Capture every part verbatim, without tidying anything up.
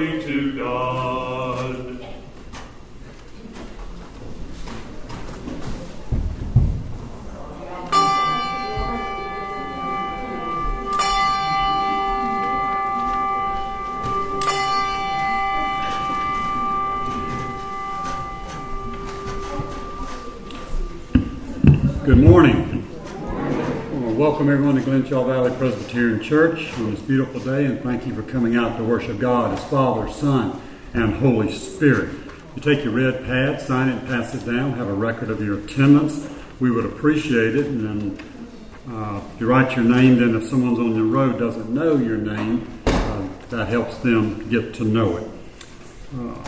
Glory to God. Good morning. I want to welcome everyone to Glenshaw Valley Presbyterian Church on this beautiful day, and thank you for coming out to worship God as Father, Son, and Holy Spirit. You take your red pad, sign it, and pass it down. Have a record of your attendance. We would appreciate it. And then uh, if you write your name, then if someone's on the road doesn't know your name, uh, that helps them get to know it. Uh,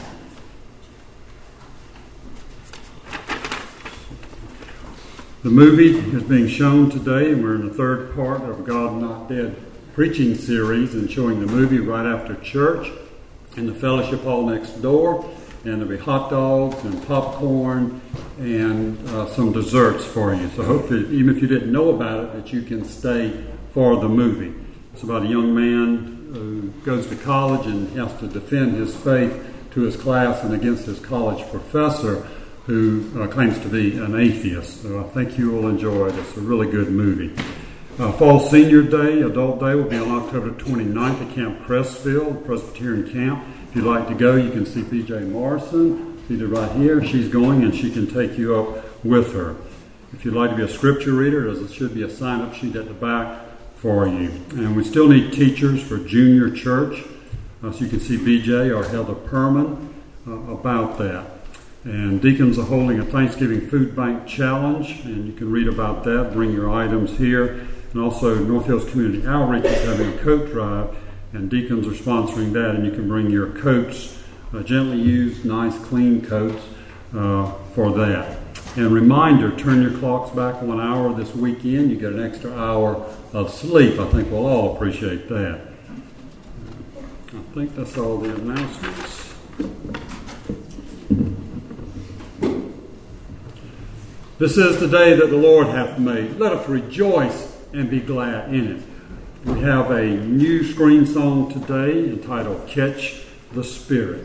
The movie is being shown today, and we're in the third part of God Not Dead preaching series and showing the movie right after church in the fellowship hall next door. And there'll be hot dogs and popcorn and uh, some desserts for you. So hopefully, even if you didn't know about it, that you can stay for the movie. It's about a young man who goes to college and has to defend his faith to his class and against his college professor, who uh, claims to be an atheist. So I think you will enjoy it. It's a really good movie. Uh, Fall Senior Day, Adult Day, will be on October twenty-ninth at Camp Crestfield, Presbyterian Camp. If you'd like to go, you can see B J Morrison. It's either right here, she's going, and she can take you up with her. If you'd like to be a scripture reader, there should be a sign-up sheet at the back for you. And we still need teachers for junior church. Uh, so you can see B J or Heather Perman uh, about that. And deacons are holding a Thanksgiving Food Bank Challenge, and you can read about that. Bring your items here. And also, North Hills Community Outreach is having a coat drive, and deacons are sponsoring that, and you can bring your coats, uh, gently used, nice, clean coats uh, for that. And reminder, turn your clocks back one hour this weekend. You get an extra hour of sleep. I think we'll all appreciate that. I think that's all the announcements. This is the day that the Lord hath made. Let us rejoice and be glad in it. We have a new screen song today entitled Catch the Spirit.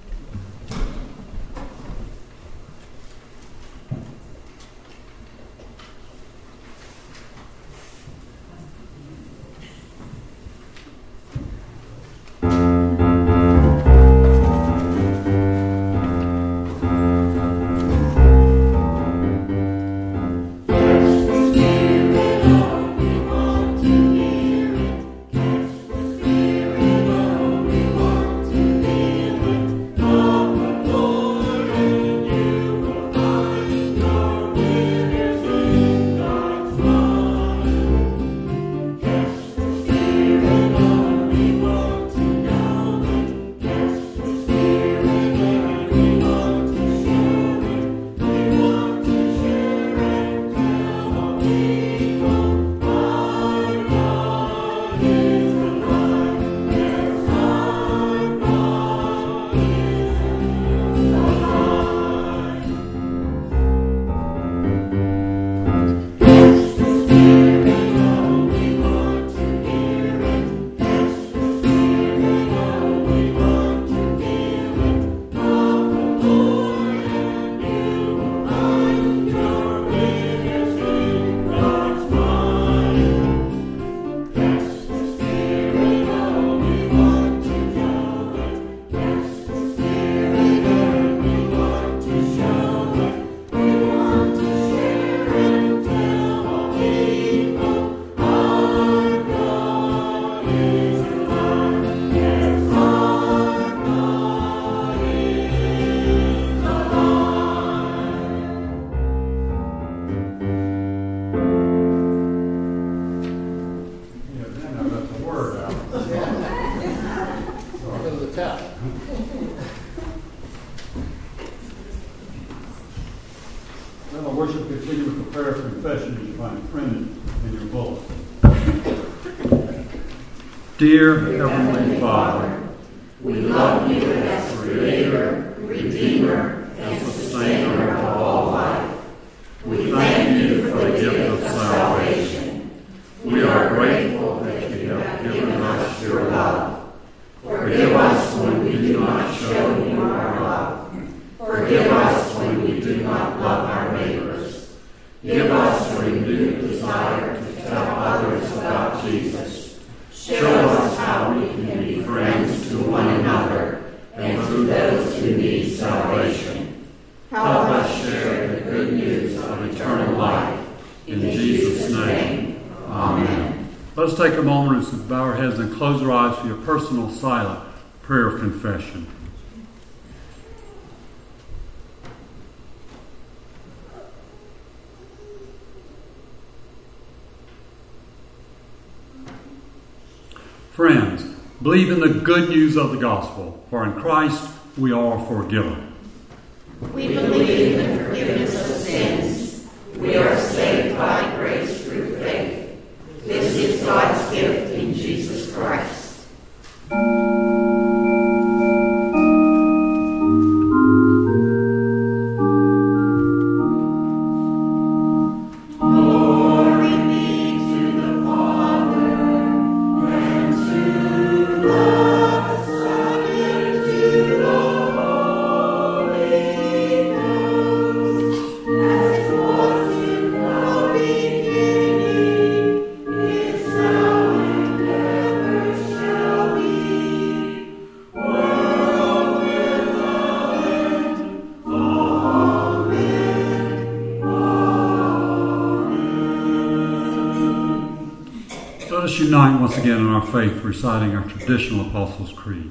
Then our worship continue with the prayer of confession you find printed in your bulletin. Dear Heavenly Father, we love you as Creator, Redeemer, and Sustainer of all life. We thank you for the gift of salvation. We are grateful that you have given us your love. Forgive us when we who need salvation. Help us share the good news of eternal life. In Jesus' name, amen. Let us take a moment to bow our heads and close our eyes for your personal silent prayer of confession. Friends, believe in the good news of the gospel, for in Christ we are forgiven. We believe in the forgiveness of sins. We are saved by grace through faith. This is God's gift in Jesus Christ. Unite once again in our faith, reciting our traditional Apostles' Creed.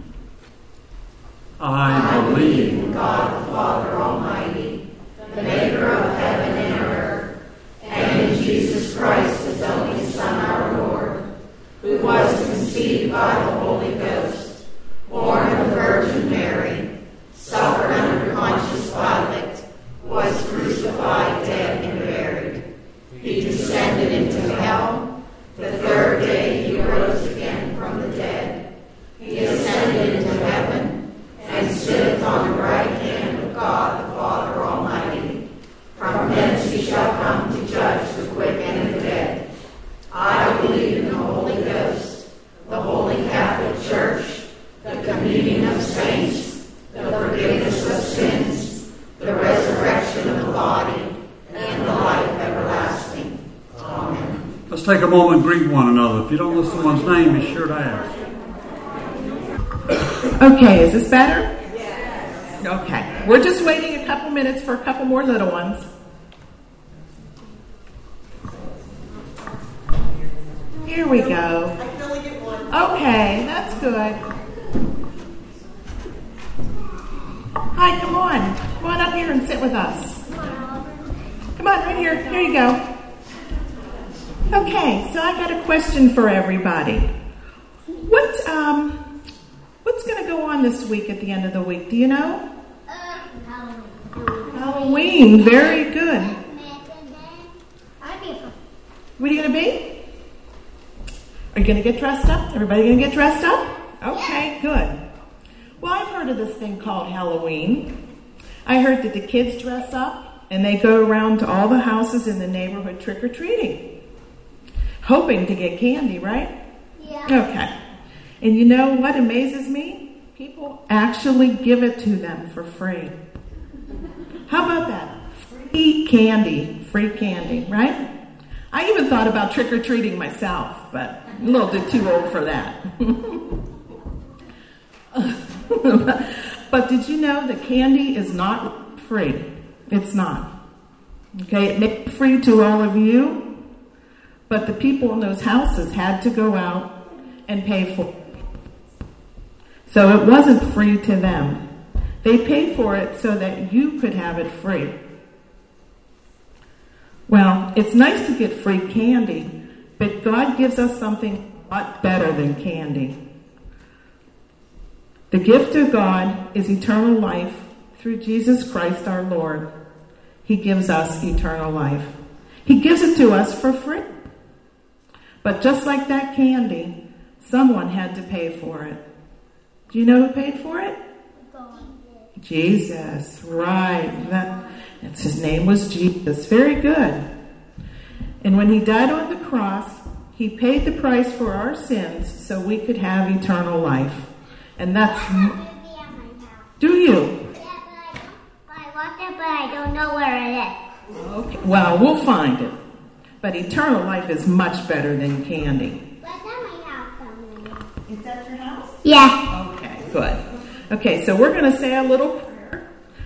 I believe in God the Father Almighty, the maker of heaven and earth, and in Jesus Christ, his only Son, our Lord, who was conceived by the Holy Ghost, born of the Virgin Mary, suffered under Pontius Pilate, was crucified, dead, and buried. He descended into hell. The third day he rose again from the dead. He ascended into heaven and sitteth on the right hand of God the Father Almighty. From thence he shall come to judge the quick and the dead. I believe in the Holy Ghost, the Holy Catholic Church, the communion of saints, the forgiveness of sins, the resurrection of the body, and the life everlasting. Amen. Let's take a moment and greet one another. If you don't know someone's name, be sure to ask. Okay, is this better? Yes. Okay. We're just waiting a couple minutes for a couple more little ones. Here we go. Okay, that's good. Hi, come on. Come on up here and sit with us. Come on, right here. Here you go. Okay, so I got a question for everybody. What um, what's going to go on this week at the end of the week? Do you know? Uh, Halloween. Halloween, very good. What are you going to be? Are you going to get dressed up? Everybody going to get dressed up? Okay, good. Well, I've heard of this thing called Halloween. I heard that the kids dress up and they go around to all the houses in the neighborhood trick-or-treating. Hoping to get candy, right? Yeah. Okay. And you know what amazes me? People actually give it to them for free. How about that? Free candy. Free candy, right? I even thought about trick-or-treating myself, but I'm a little bit too old for that. But did you know that candy is not free? It's not. Okay, it may be free to all of you, but the people in those houses had to go out and pay for it. So it wasn't free to them. They paid for it so that you could have it free. Well, it's nice to get free candy, but God gives us something a lot better than candy. The gift of God is eternal life through Jesus Christ our Lord. He gives us eternal life. He gives it to us for free. But just like that candy, someone had to pay for it. Do you know who paid for it? God. Jesus, right. That, that's, his name was Jesus. Very good. And when he died on the cross, he paid the price for our sins so we could have eternal life. And that's... Do you? Yeah, but I, I want it, but I don't know where it is. Okay. Well, we'll find it. But eternal life is much better than candy. But at my house somewhere. Is that your house? Yeah. Okay, good. Okay, so we're going to say a little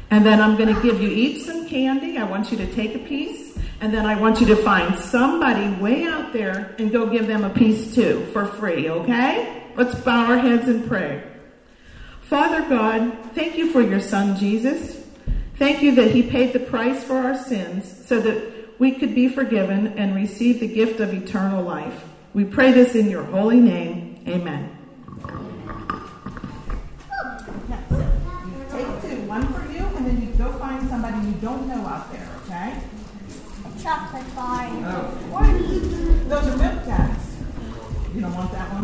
And then I'm going to give you each some candy. I want you to take a piece. And then I want you to find somebody way out there and go give them a piece too for free, okay? Let's bow our heads and pray. Father God, thank you for your son, Jesus. Thank you that he paid the price for our sins so that we could be forgiven and receive the gift of eternal life. We pray this in your holy name. Amen. Take two, one for you, and then you go find somebody you don't know out there, okay? Chocolate bar. Oh. What are you? Those are milk tags. You don't want that one?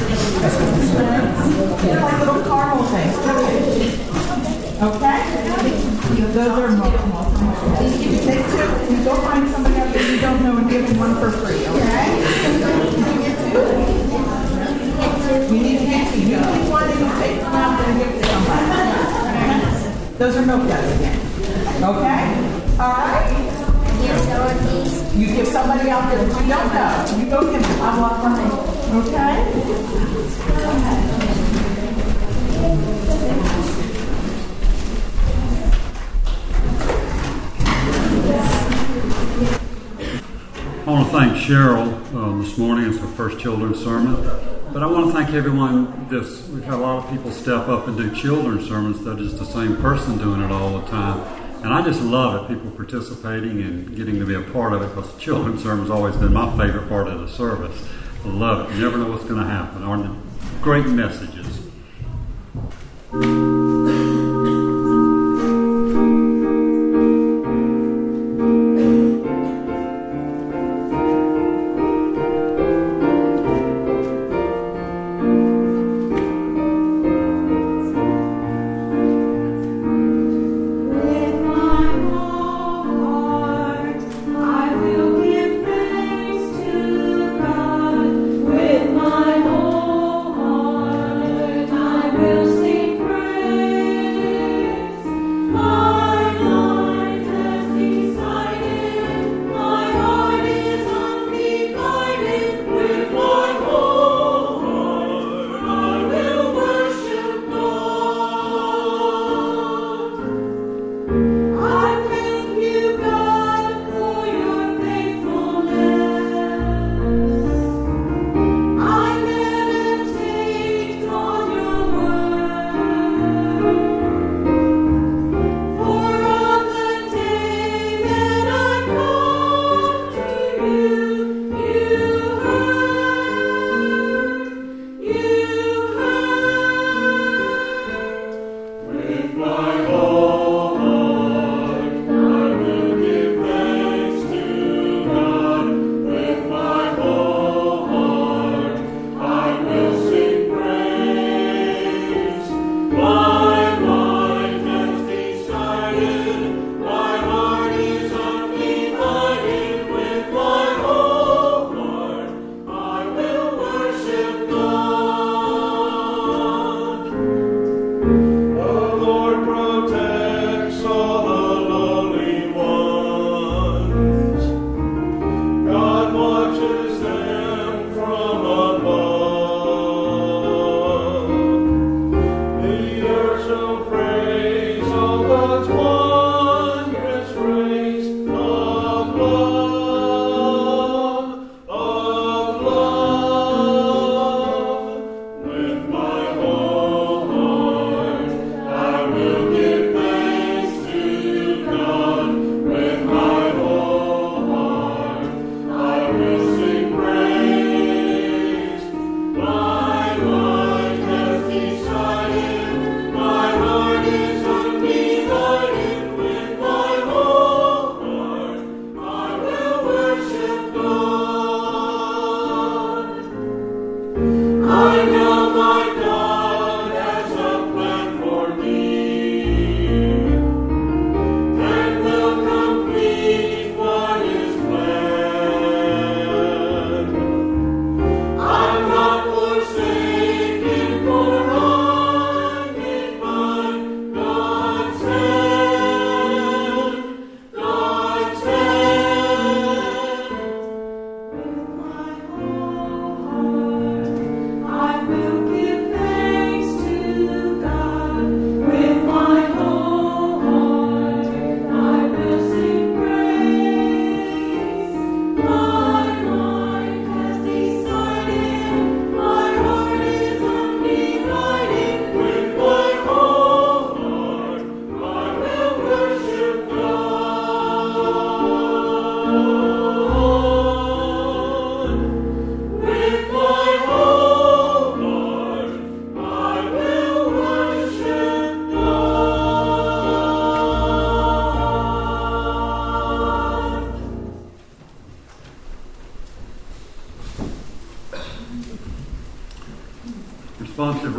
Okay. They're like little caramel things. Okay? Those are milk tags. You take two, you go find somebody out there you don't know and give them one for free, okay? You need to get two. You pick one and you take them out there and give it to somebody. Those are milk tags again. Okay? All right? You give somebody out there that you don't know. You go give them. I want one. Okay? I want to thank Cheryl uh, this morning. It's her first children's sermon. But I want to thank everyone. This, we've had a lot of people step up and do children's sermons that is the same person doing it all the time. And I just love it, people participating and getting to be a part of it, because the children's sermon has always been my favorite part of the service. I love it. You never know what's going to happen. Aren't they great messages? My heart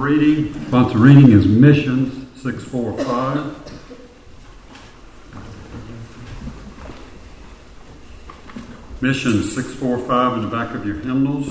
reading. Sponsored reading is Missions six forty-five. Missions six forty-five in the back of your hymnals.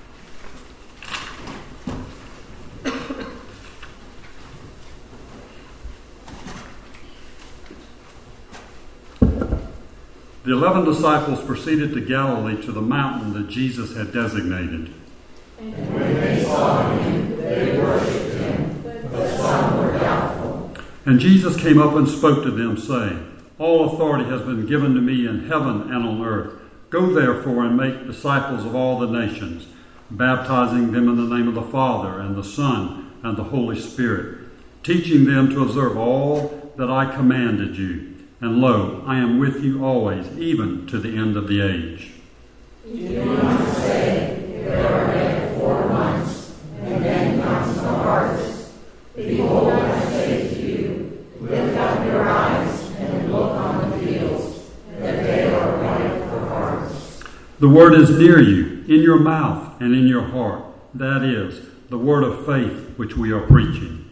The eleven disciples proceeded to Galilee to the mountain that Jesus had designated. And when they saw him, they worshipped him, but some were doubtful. And Jesus came up and spoke to them, saying, All authority has been given to me in heaven and on earth. Go therefore and make disciples of all the nations, baptizing them in the name of the Father and the Son and the Holy Spirit, teaching them to observe all that I commanded you. And lo, I am with you always, even to the end of the age. Do not say, there are yet four months, and then comes the harvest. Behold, I say to you, lift up your eyes and look on the fields, that they are ripe for harvest. The word is near you, in your mouth and in your heart. That is, the word of faith which we are preaching.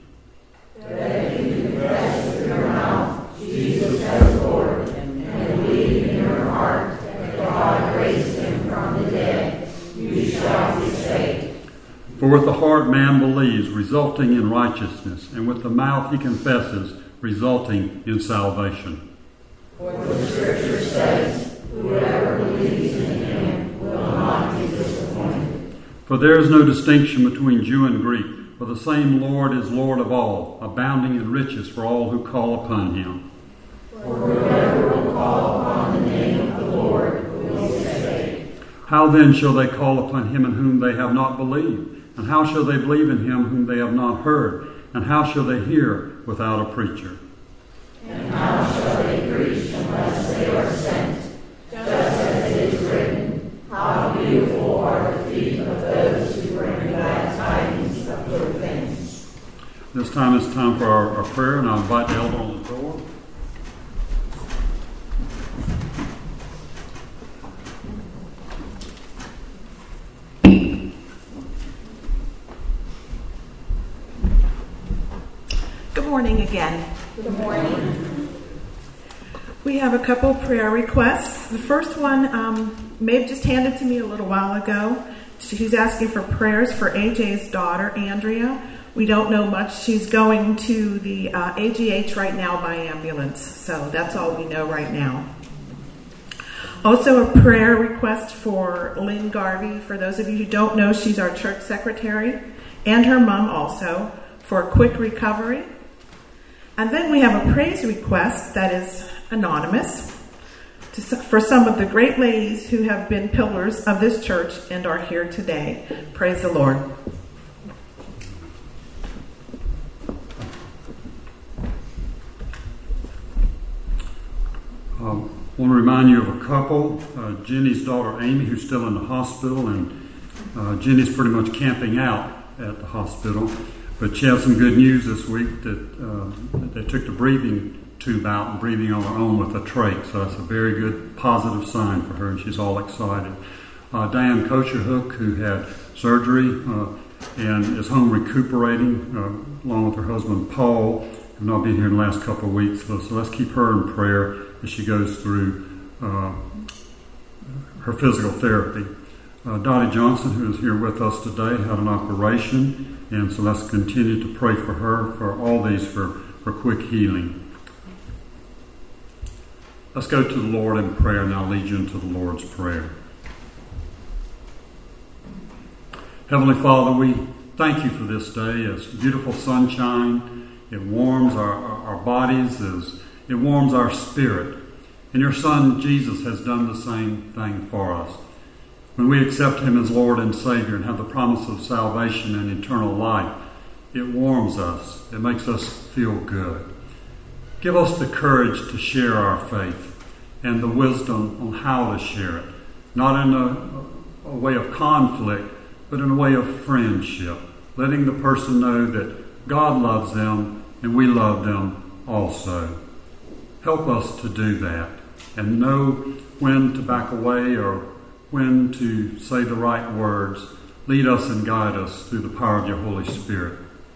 That if you confess with your mouth Jesus as Lord, and believe in your heart that God raised him from the dead, you shall be saved. For with the heart man believes, resulting in righteousness, and with the mouth he confesses, resulting in salvation. For the Scripture says, whoever believes in him will not be disappointed. For there is no distinction between Jew and Greek, for the same Lord is Lord of all, abounding in riches for all who call upon him. For whoever will call upon the name of the Lord will be saved. How then shall they call upon him in whom they have not believed? And how shall they believe in him whom they have not heard? And how shall they hear without a preacher? And how shall they preach unless they are sent? Just as it is written, how beautiful are the feet of those who bring glad tidings of good things. This time is time for our, our prayer, and I'll invite the elder on the door. Good morning again. Good morning. We have a couple prayer requests. The first one, um, Maeve just handed to me a little while ago. She's asking for prayers for A J's daughter, Andrea. We don't know much. She's going to the uh, A G H right now by ambulance. So that's all we know right now. Also a prayer request for Lynn Garvey. For those of you who don't know, she's our church secretary, and her mom also, for a quick recovery. And then we have a praise request that is anonymous to, for some of the great ladies who have been pillars of this church and are here today. Praise the Lord. Um, I want to remind you of a couple. Uh, Jenny's daughter Amy, who's still in the hospital, and uh, Jenny's pretty much camping out at the hospital. But she has some good news this week that, uh, that they took the breathing tube out and breathing on her own with a trach. So that's a very good positive sign for her, and she's all excited. Uh, Diane Kocherhook, who had surgery uh, and is home recuperating, uh, along with her husband Paul, have not been here in the last couple of weeks. So, so let's keep her in prayer as she goes through uh, her physical therapy. Uh, Dottie Johnson, who is here with us today, had an operation. And so let's continue to pray for her, for all these, for, for quick healing. Let's go to the Lord in prayer, and I'll lead you into the Lord's Prayer. Heavenly Father, we thank you for this day. It's beautiful sunshine. It warms our, our, our bodies. It warms our spirit. And your Son, Jesus, has done the same thing for us. When we accept him as Lord and Savior and have the promise of salvation and eternal life, it warms us. It makes us feel good. Give us the courage to share our faith and the wisdom on how to share it, not in a, a way of conflict, but in a way of friendship, letting the person know that God loves them and we love them also. Help us to do that and know when to back away or when to say the right words. Lead us and guide us through the power of your Holy Spirit.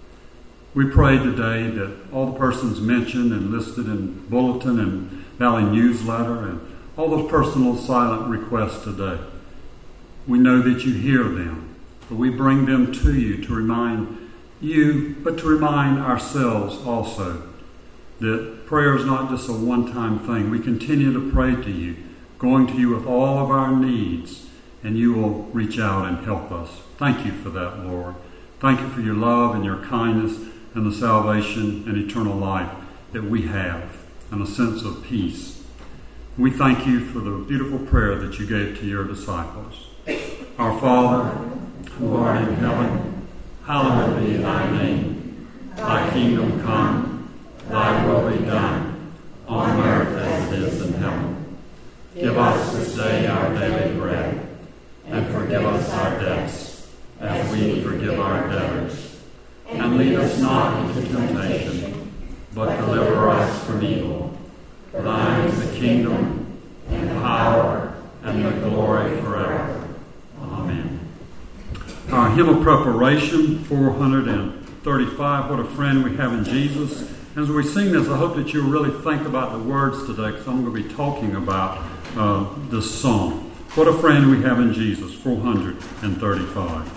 We pray today that all the persons mentioned and listed in bulletin and Valley newsletter and all those personal silent requests today, we know that you hear them, but we bring them to you to remind you, but to remind ourselves also that prayer is not just a one-time thing. We continue to pray to you, going to you with all of our needs, and you will reach out and help us. Thank you for that, Lord. Thank you for your love and your kindness and the salvation and eternal life that we have and a sense of peace. We thank you for the beautiful prayer that you gave to your disciples. Our Father, who art in heaven, hallowed be thy name. Thy kingdom come, thy will be done, on earth as it is in heaven. Give us this day our daily bread, and forgive us our debts, as we forgive our debtors. And lead us not into temptation, but deliver us from evil. For thine is the kingdom, and power, and the glory forever. Amen. Our hymn of preparation, four hundred thirty-five, What a Friend We Have in Jesus. As we sing this, I hope that you'll really think about the words today, because I'm going to be talking about uh, this song. What a Friend We Have in Jesus, four hundred thirty-five.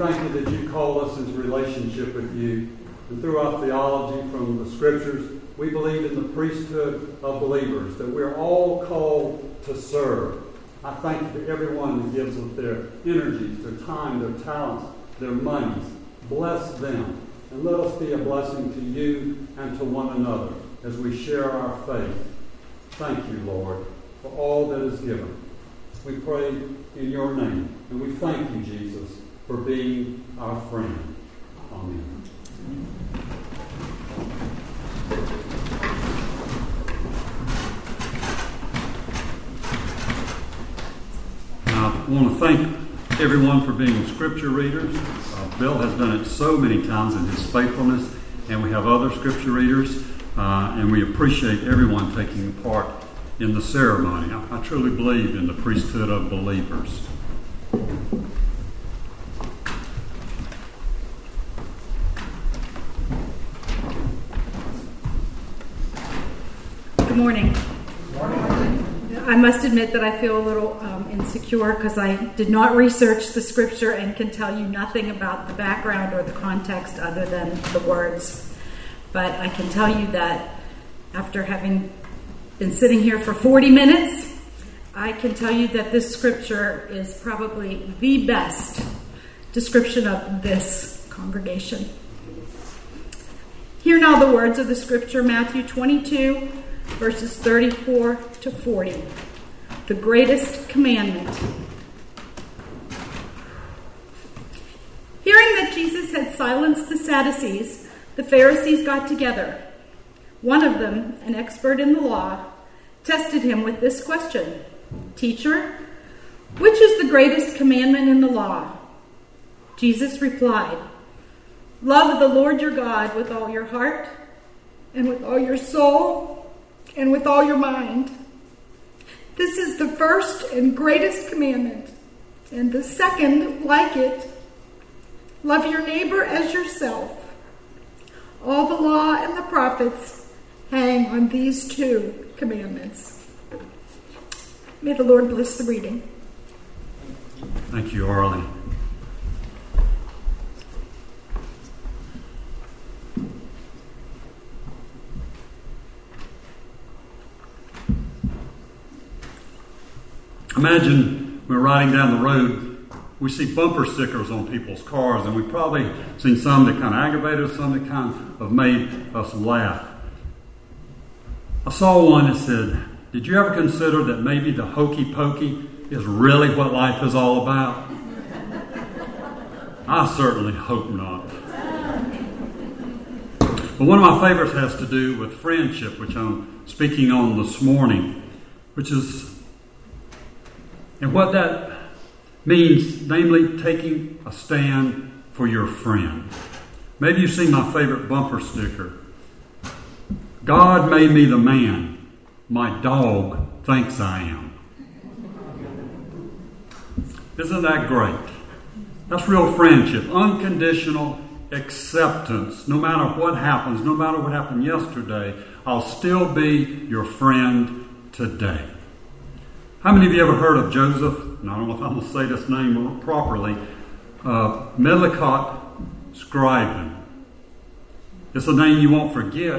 thank you that you called us into relationship with you. And through our theology from the Scriptures, we believe in the priesthood of believers, that we're all called to serve. I thank you for everyone that gives of their energies, their time, their talents, their monies. Bless them, and let us be a blessing to you and to one another as we share our faith. Thank you, Lord, for all that is given. We pray in your name, and we thank you, Jesus, for being our friend. Amen. I want to thank everyone for being scripture readers. Uh, Bill has done it so many times in his faithfulness, and we have other scripture readers, uh, and we appreciate everyone taking part in the ceremony. I, I truly believe in the priesthood of believers. Good morning. Good morning. I must admit that I feel a little um, insecure because I did not research the scripture and can tell you nothing about the background or the context other than the words. But I can tell you that after having been sitting here for forty minutes, I can tell you that this scripture is probably the best description of this congregation. Hear now the words of the scripture, Matthew twenty-two, verses thirty-four to forty. The greatest commandment. Hearing that Jesus had silenced the Sadducees, the Pharisees got together. One of them, an expert in the law, tested him with this question: Teacher, which is the greatest commandment in the law? Jesus replied, Love the Lord your God with all your heart, and with all your soul, and with all your mind. This is the first and greatest commandment, and the second like it. Love your neighbor as yourself. All the law and the prophets hang on these two commandments. May the Lord bless the reading. Thank you, Arlie. Imagine we're riding down the road, we see bumper stickers on people's cars, and we've probably seen some that kind of aggravate us, some that kind of made us laugh. I saw one that said, did you ever consider that maybe the hokey pokey is really what life is all about? I certainly hope not. But one of my favorites has to do with friendship, which I'm speaking on this morning, which is And what that means, namely taking a stand for your friend. Maybe you've seen my favorite bumper sticker. God made me the man my dog thinks I am. Isn't that great? That's real friendship. Unconditional acceptance. No matter what happens, no matter what happened yesterday, I'll still be your friend today. How many of you ever heard of Joseph? And I don't know if I'm going to say this name properly. Uh, Medlicott Scriven. It's a name you won't forget.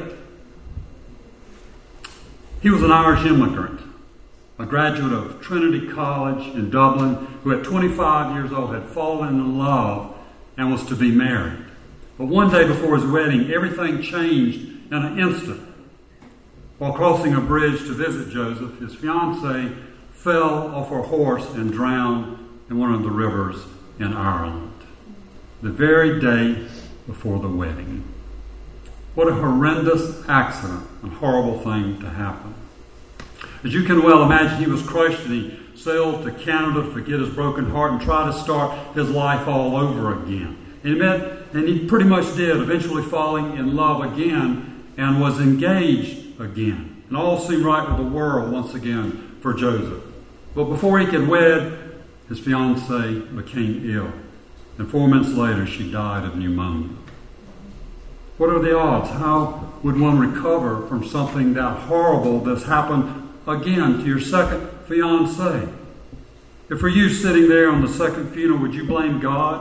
He was an Irish immigrant, a graduate of Trinity College in Dublin, who at twenty-five years old had fallen in love and was to be married. But one day before his wedding, everything changed in an instant. While crossing a bridge to visit Joseph, his fiancée fell off her horse and drowned in one of the rivers in Ireland, the very day before the wedding. What a horrendous accident and horrible thing to happen. As you can well imagine, he was crushed and he sailed to Canada to forget his broken heart and try to start his life all over again. And he, met, and he pretty much did, eventually falling in love again and was engaged again. And all seemed right with the world once again for Joseph. But before he could wed, his fiancée became ill. And four months later, she died of pneumonia. What are the odds? How would one recover from something that horrible that's happened again to your second fiancé? If for you sitting there on the second funeral, would you blame God?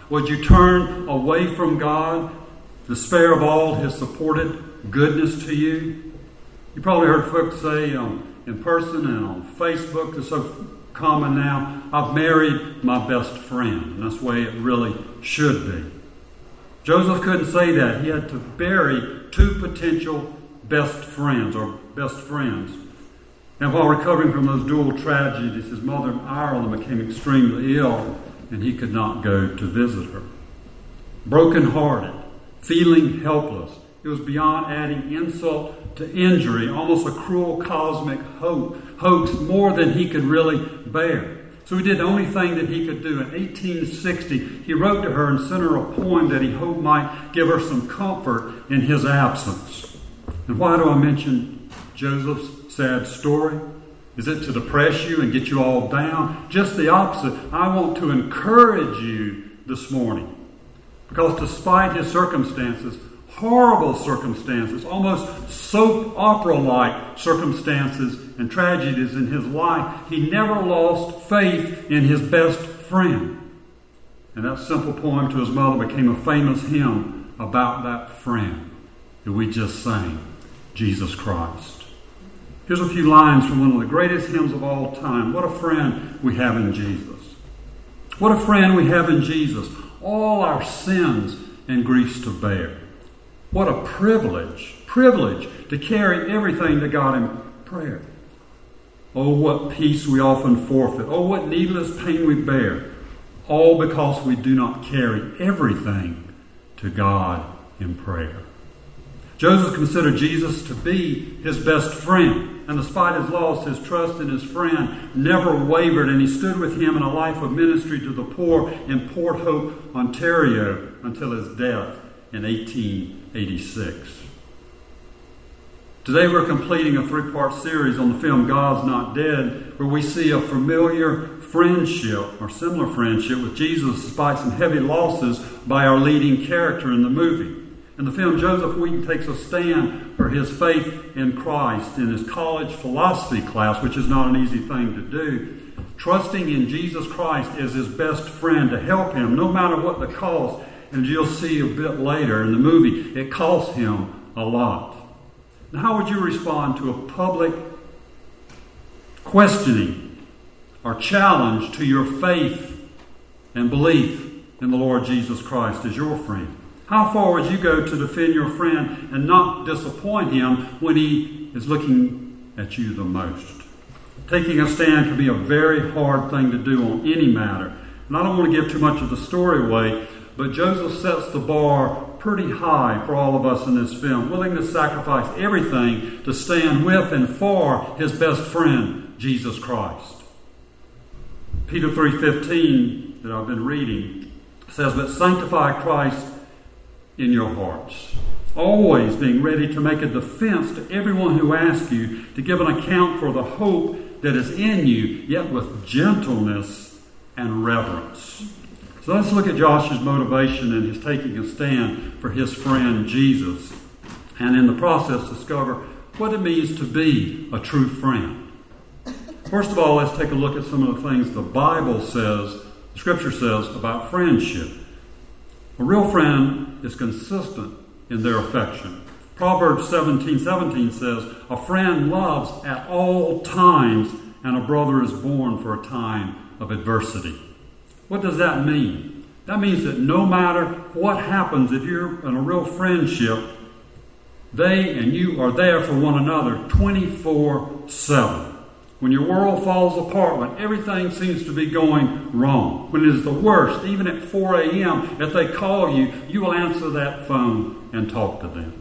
Would you turn away from God, despair of all His supported goodness to you? You probably heard folks say um, in person and on Facebook, it's so common now, I've married my best friend. And that's the way it really should be. Joseph couldn't say that. He had to bury two potential best friends or best friends. And while recovering from those dual tragedies, his mother in Ireland became extremely ill and he could not go to visit her. Broken-hearted, feeling helpless, it was beyond adding insult to injury, almost a cruel cosmic hoax, hoax more than he could really bear. So he did the only thing that he could do. In eighteen sixty, he wrote to her and sent her a poem that he hoped might give her some comfort in his absence. And why do I mention Joseph's sad story? Is it to depress you and get you all down? Just the opposite. I want to encourage you this morning. Because despite his circumstances, horrible circumstances, almost soap opera-like circumstances and tragedies in his life, he never lost faith in his best friend. And that simple poem to his mother became a famous hymn about that friend that we just sang, Jesus Christ. Here's a few lines from one of the greatest hymns of all time. What a friend we have in Jesus. What a friend we have in Jesus. All our sins and griefs to bear. What a privilege, privilege to carry everything to God in prayer. Oh, what peace we often forfeit. Oh, what needless pain we bear. All because we do not carry everything to God in prayer. Joseph considered Jesus to be his best friend. And despite his loss, his trust in his friend never wavered. And he stood with him in a life of ministry to the poor in Port Hope, Ontario, until his death in eighteen eighty-six. Today we're completing a three-part series on the film God's Not Dead, where we see a familiar friendship or similar friendship with Jesus despite some heavy losses by our leading character in the movie. In the film, Joseph Wheaton takes a stand for his faith in Christ in his college philosophy class, which is not an easy thing to do. Trusting in Jesus Christ as his best friend to help him, no matter what the cost. And you'll see a bit later in the movie, it costs him a lot. Now, how would you respond to a public questioning or challenge to your faith and belief in the Lord Jesus Christ as your friend? How far would you go to defend your friend and not disappoint him when he is looking at you the most? Taking a stand can be a very hard thing to do on any matter. And I don't want to give too much of the story away, but Joseph sets the bar pretty high for all of us in this film, willing to sacrifice everything to stand with and for his best friend, Jesus Christ. Peter three fifteen, that I've been reading, says, "But sanctify Christ in your hearts, always being ready to make a defense to everyone who asks you to give an account for the hope that is in you, yet with gentleness and reverence." So let's look at Josh's motivation in his taking a stand for his friend Jesus, and in the process discover what it means to be a true friend. First of all, let's take a look at some of the things the Bible says, the Scripture says about friendship. A real friend is consistent in their affection. Proverbs seventeen seventeen says, "A friend loves at all times, and a brother is born for a time of adversity." What does that mean? That means that no matter what happens, if you're in a real friendship, they and you are there for one another twenty-four seven. When your world falls apart, when everything seems to be going wrong, when it is the worst, even at four a.m., if they call you, you will answer that phone and talk to them.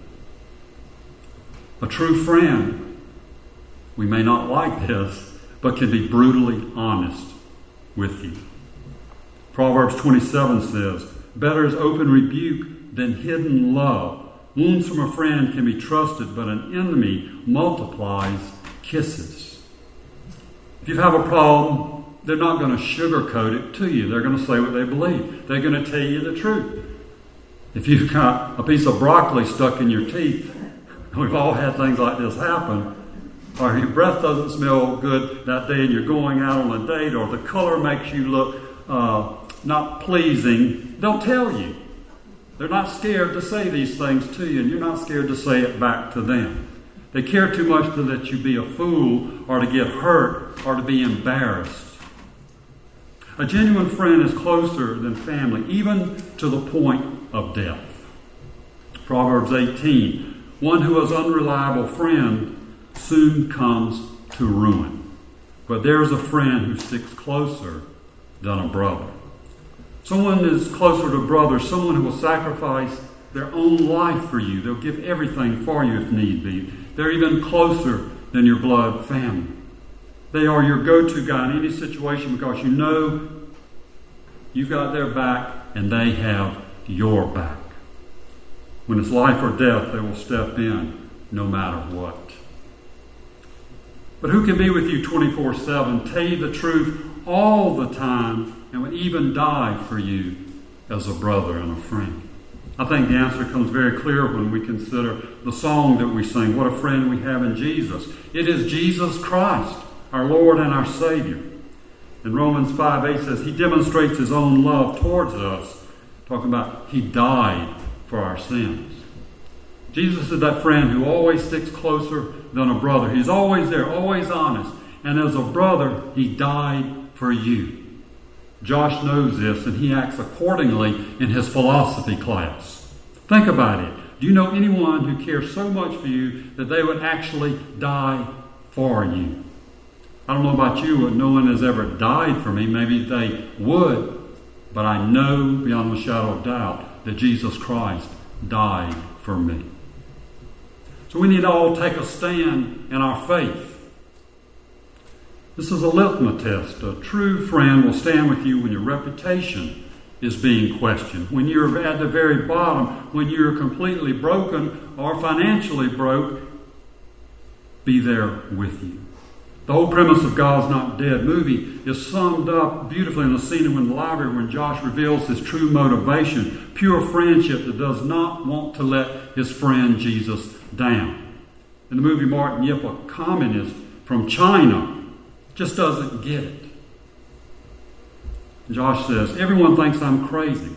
A true friend, we may not like this, but can be brutally honest with you. Proverbs twenty-seven says, "Better is open rebuke than hidden love. Wounds from a friend can be trusted, but an enemy multiplies kisses." If you have a problem, they're not going to sugarcoat it to you. They're going to say what they believe. They're going to tell you the truth. If you've got a piece of broccoli stuck in your teeth, we've all had things like this happen, or your breath doesn't smell good that day and you're going out on a date, or the color makes you look uh, not pleasing, they'll tell you. They're not scared to say these things to you, and you're not scared to say it back to them. They care too much to let you be a fool or to get hurt or to be embarrassed. A genuine friend is closer than family, even to the point of death. Proverbs eighteen, one who is an unreliable friend soon comes to ruin. But there is a friend who sticks closer than a brother. Someone is closer to a brother, someone who will sacrifice their own life for you. They'll give everything for you if need be. They're even closer than your blood family. They are your go-to guy in any situation because you know you've got their back and they have your back. When it's life or death, they will step in no matter what. But who can be with you twenty-four seven, tell you the truth all the time, and would even die for you as a brother and a friend? I think the answer comes very clear when we consider the song that we sing, What a Friend We Have in Jesus. It is Jesus Christ, our Lord and our Savior. And Romans five eight says he demonstrates his own love towards us, talking about he died for our sins. Jesus is that friend who always sticks closer than a brother. He's always there, always honest. And as a brother, he died for you. Josh knows this, and he acts accordingly in his philosophy class. Think about it. Do you know anyone who cares so much for you that they would actually die for you? I don't know about you, but no one has ever died for me. Maybe they would, but I know beyond a shadow of doubt that Jesus Christ died for me. So we need to all take a stand in our faith. This is a litmus test. A true friend will stand with you when your reputation is being questioned, when you're at the very bottom, when you're completely broken or financially broke, be there with you. The whole premise of God's Not Dead movie is summed up beautifully in the scene in the library when Josh reveals his true motivation, pure friendship that does not want to let his friend Jesus down. In the movie, Martin Yip, a communist from China, just doesn't get it. Josh says, everyone thinks I'm crazy.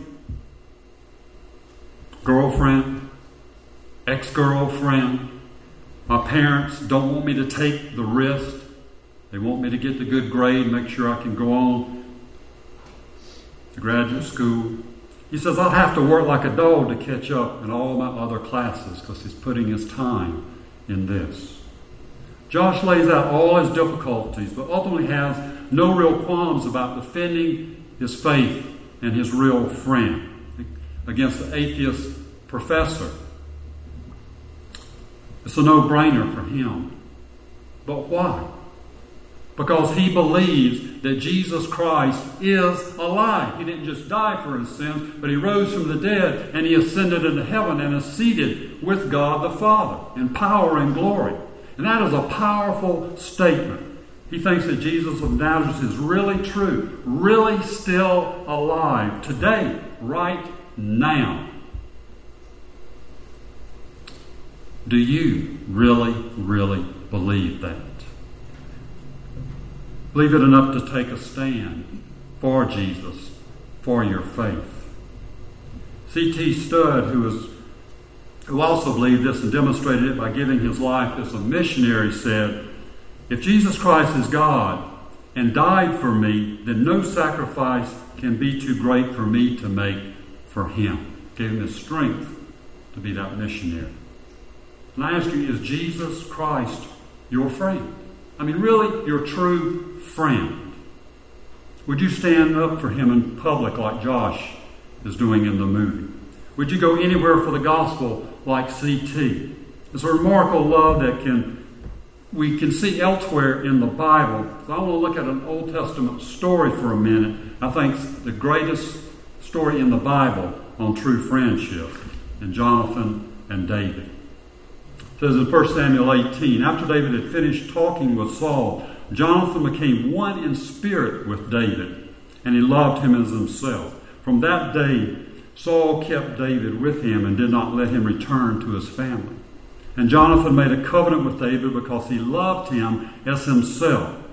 Girlfriend, ex-girlfriend, my parents don't want me to take the risk. They want me to get the good grade, make sure I can go on to graduate school. He says, I'll have to work like a dog to catch up in all my other classes because he's putting his time in this. Josh lays out all his difficulties, but ultimately has no real qualms about defending his faith and his real friend against the atheist professor. It's a no-brainer for him. But why? Because he believes that Jesus Christ is alive. He didn't just die for his sins, but he rose from the dead and he ascended into heaven and is seated with God the Father in power and glory. And that is a powerful statement. He thinks that Jesus of Nazareth is really true, really still alive today, right now. Do you really, really believe that? Believe it enough to take a stand for Jesus, for your faith. C T Studd, who was who also believed this and demonstrated it by giving his life as a missionary, said, if Jesus Christ is God and died for me, then no sacrifice can be too great for me to make for him. Gave him the strength to be that missionary. And I ask you, is Jesus Christ your friend? I mean, really, your true friend? Would you stand up for him in public like Josh is doing in the movie? Would you go anywhere for the gospel like C T? It's a remarkable love that can we can see elsewhere in the Bible. So I want to look at an Old Testament story for a minute. I think it's the greatest story in the Bible on true friendship, in Jonathan and David. It says in First Samuel eighteen, after David had finished talking with Saul, Jonathan became one in spirit with David, and he loved him as himself. From that day, Saul kept David with him and did not let him return to his family. And Jonathan made a covenant with David because he loved him as himself.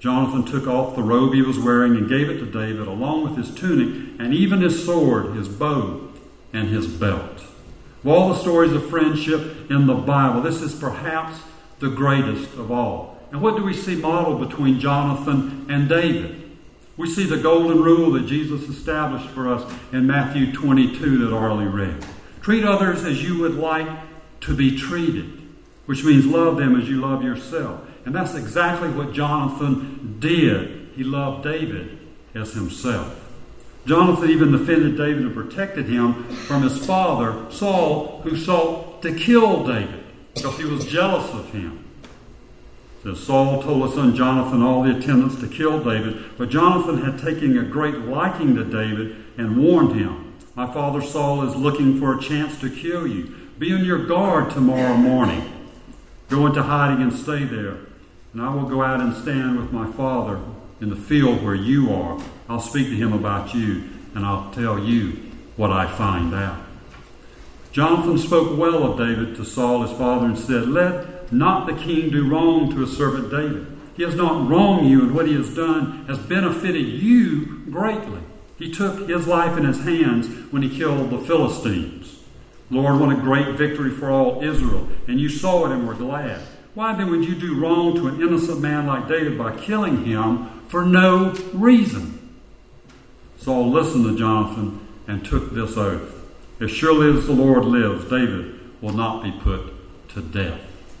Jonathan took off the robe he was wearing and gave it to David, along with his tunic, and even his sword, his bow, and his belt. Of all the stories of friendship in the Bible, this is perhaps the greatest of all. And what do we see modeled between Jonathan and David? We see the golden rule that Jesus established for us in Matthew twenty-two that Arlie read. Treat others as you would like to be treated, which means love them as you love yourself. And that's exactly what Jonathan did. He loved David as himself. Jonathan even defended David and protected him from his father, Saul, who sought to kill David because he was jealous of him. So Saul told his son Jonathan all the attendants to kill David, but Jonathan had taken a great liking to David and warned him, "My father Saul is looking for a chance to kill you. Be on your guard tomorrow morning. Go into hiding and stay there, and I will go out and stand with my father in the field where you are. I'll speak to him about you, and I'll tell you what I find out." Jonathan spoke well of David to Saul, his father, and said, "Let not the king do wrong to his servant David. He has not wronged you, and what he has done has benefited you greatly. He took his life in his hands when he killed the Philistines. Lord, what a great victory for all Israel, and you saw it and were glad. Why then would you do wrong to an innocent man like David by killing him for no reason?" Saul listened to Jonathan and took this oath: "As surely as the Lord lives, David will not be put to death."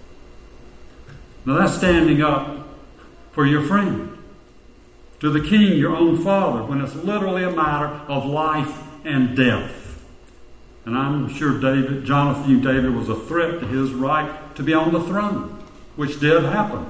Now that's standing up for your friend. To the king, your own father, when it's literally a matter of life and death. And I'm sure David, Jonathan knew David was a threat to his right to be on the throne, which did happen.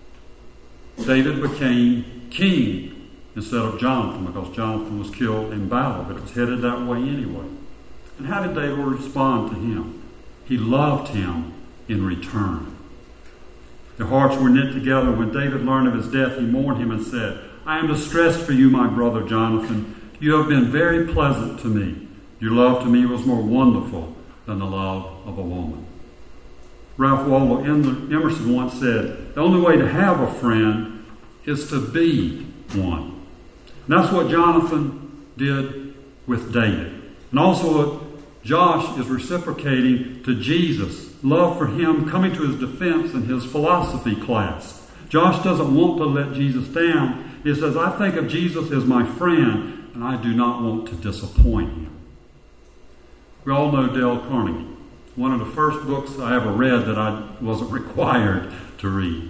David became king instead of Jonathan because Jonathan was killed in battle, but it was headed that way anyway. And how did David respond to him? He loved him in return. Their hearts were knit together. When David learned of his death, he mourned him and said, "I am distressed for you, my brother Jonathan. You have been very pleasant to me. Your love to me was more wonderful than the love of a woman." Ralph Waldo Emerson once said, "The only way to have a friend is to be one." And that's what Jonathan did with David. And also what Josh is reciprocating to Jesus. Love for him coming to his defense in his philosophy class. Josh doesn't want to let Jesus down. He says, "I think of Jesus as my friend, and I do not want to disappoint him." We all know Dale Carnegie. One of the first books I ever read that I wasn't required to read.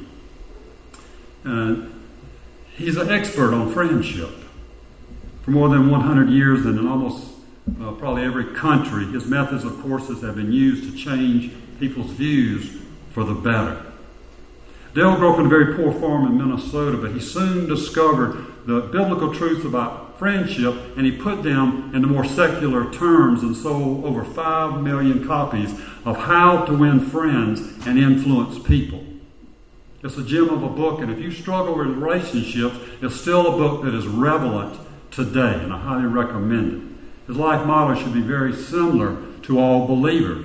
Uh, he's an expert on friendship. For more than one hundred years and in almost uh, probably every country, his methods of courses have been used to change people's views for the better. Dale grew up in a very poor farm in Minnesota, but he soon discovered the biblical truths about friendship, and he put them into more secular terms and sold over five million copies of How to Win Friends and Influence People. It's a gem of a book, and if you struggle with relationships, it's still a book that is relevant today, and I highly recommend it. His life motto should be very similar to all believers.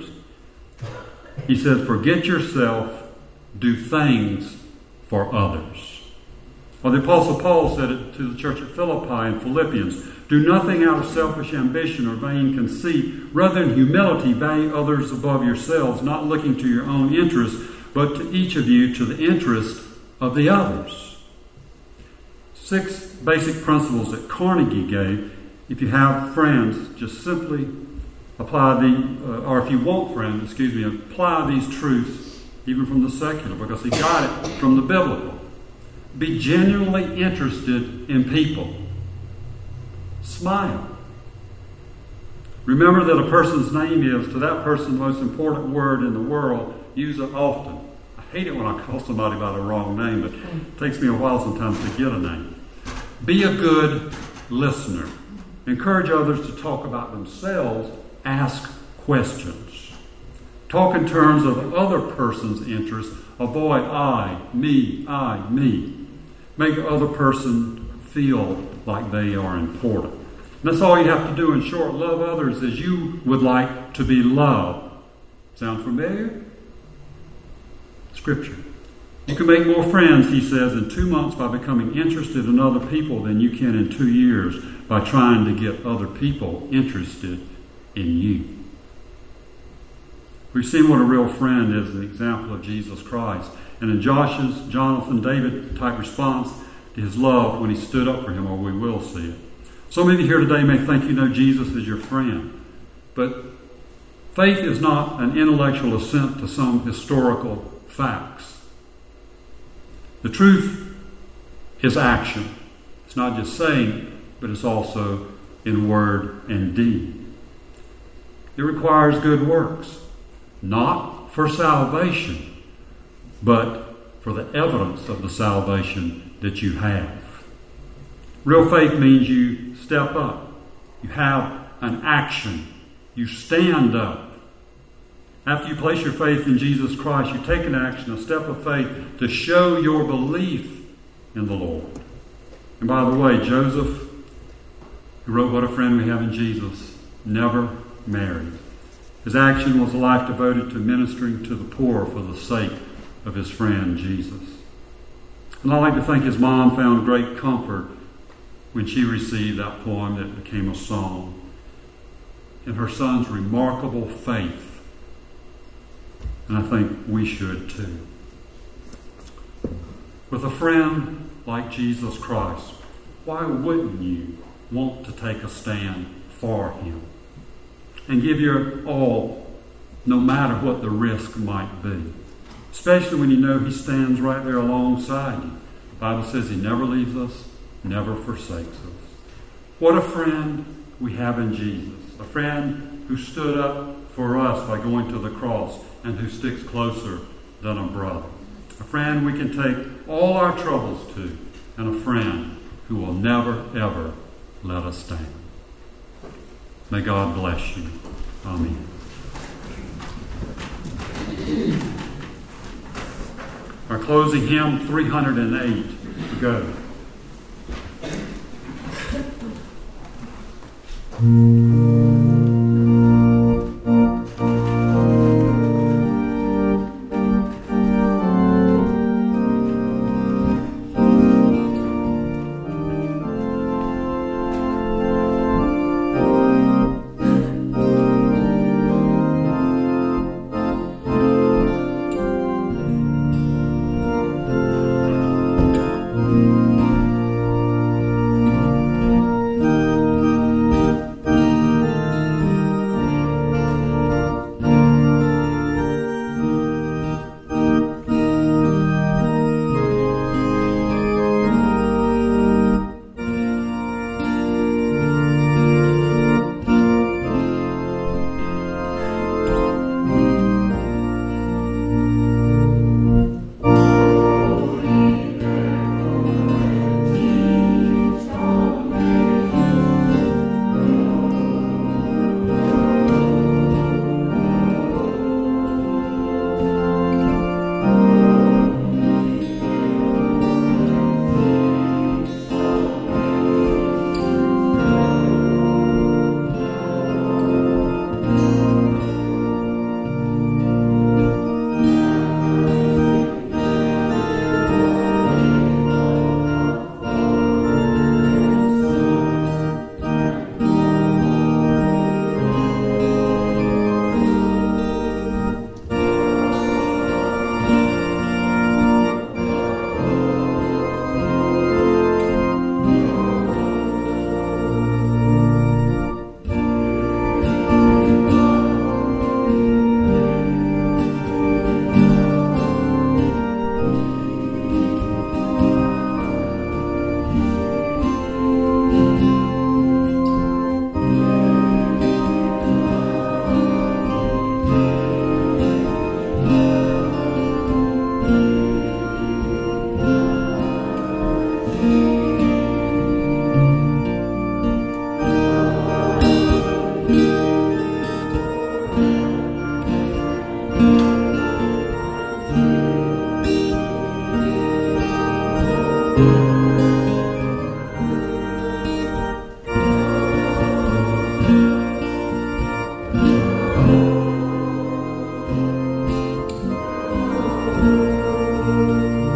He said, "Forget yourself, do things for others." Well, the Apostle Paul said it to the church at Philippi in Philippians. "Do nothing out of selfish ambition or vain conceit. Rather in humility value others above yourselves, not looking to your own interests, but to each of you to the interest of the others." Six basic principles that Carnegie gave. If you have friends, just simply apply the, uh, or if you want friends, excuse me, apply these truths even from the secular, because he got it from the biblical. Be genuinely interested in people. Smile. Remember that a person's name is, to that person, the most important word in the world. Use it often. I hate it when I call somebody by the wrong name, but it takes me a while sometimes to get a name. Be a good listener. Encourage others to talk about themselves. Ask questions. Talk in terms of the other person's interests. Avoid I, me, I, me. Make the other person feel like they are important. And that's all you have to do. In short, love others as you would like to be loved. Sound familiar? Scripture. You can make more friends, he says, in two months by becoming interested in other people than you can in two years by trying to get other people interested in you. We've seen what a real friend is, an example of Jesus Christ. And in Josh's, Jonathan, David type response to his love when he stood up for him, or we will see it. Some of you here today may think you know Jesus as your friend, but faith is not an intellectual assent to some historical facts. The truth is action. It's not just saying, but it's also in word and deed. It requires good works, not for salvation, but for the evidence of the salvation that you have. Real faith means you step up. You have an action. You stand up. After you place your faith in Jesus Christ, you take an action, a step of faith, to show your belief in the Lord. And by the way, Joseph, who wrote What a Friend We Have in Jesus, never married. His action was a life devoted to ministering to the poor for the sake of his friend Jesus. And I like to think his mom found great comfort when she received that poem that became a song, in her son's remarkable faith. And I think we should too. With a friend like Jesus Christ, why wouldn't you want to take a stand for him and give your all, no matter what the risk might be? Especially when you know he stands right there alongside you. The Bible says he never leaves us, never forsakes us. What a friend we have in Jesus. A friend who stood up for us by going to the cross and who sticks closer than a brother. A friend we can take all our troubles to, and a friend who will never, ever let us down. May God bless you. Amen. Our closing hymn, three hundred eight, go. Thank you.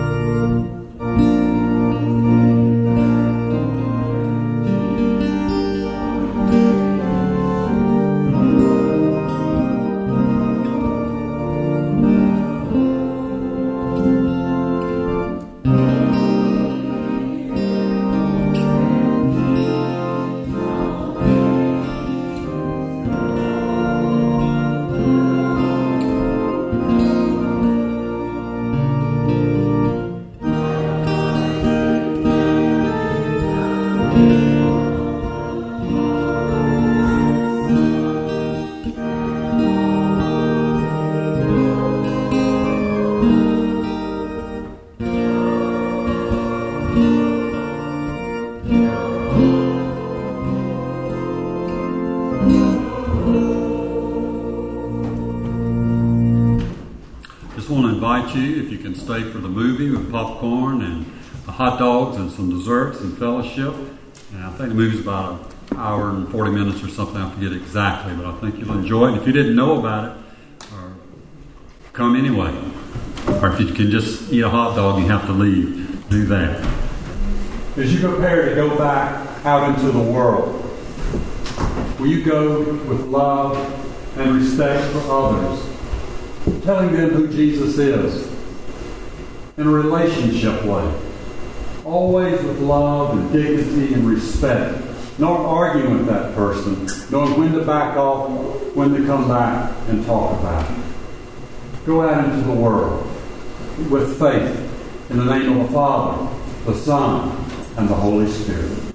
invite you, if you can stay for the movie with popcorn and hot dogs and some desserts and fellowship. And I think the movie's about an hour and forty minutes or something. I forget exactly, but I think you'll enjoy it. And if you didn't know about it, or come anyway. Or if you can just eat a hot dog and you have to leave, do that. As you prepare to go back out into the world, will you go with love and respect for others, telling them who Jesus is in a relationship way, always with love and dignity and respect, not arguing with that person, knowing when to back off, when to come back and talk about it. Go out into the world with faith in the name of the Father, the Son, and the Holy Spirit.